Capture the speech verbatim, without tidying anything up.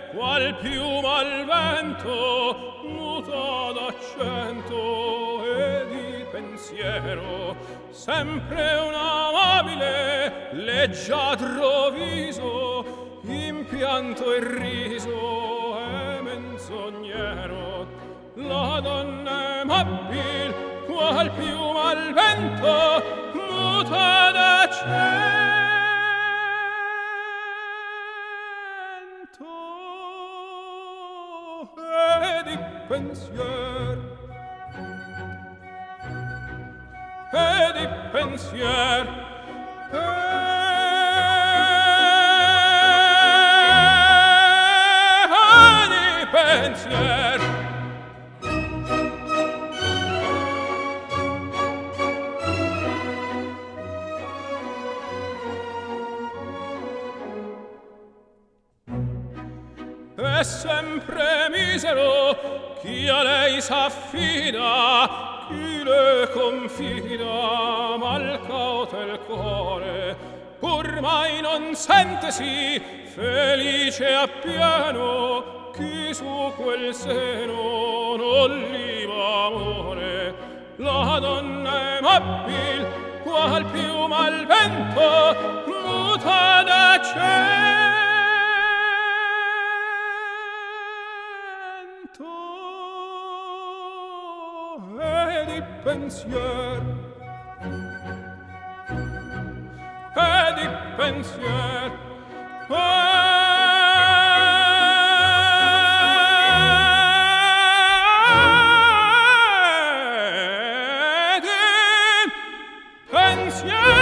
qual piuma al vento muta d'accento e di pensiero, sempre un amabile leggiadro viso, impianto e riso e menzognero. La donna è mabil qual piuma al vento muta d'accento e di pensier e di pensier e di pensier. È sempre misero chi a lei s'affida, chi le confida, mal cauto il cuore, pur mai non sentesi felice appieno, chi su quel seno non liva amore. La donna è mabil qual piuma al vento muta d'accento e di pensier e di pensier e di pensier.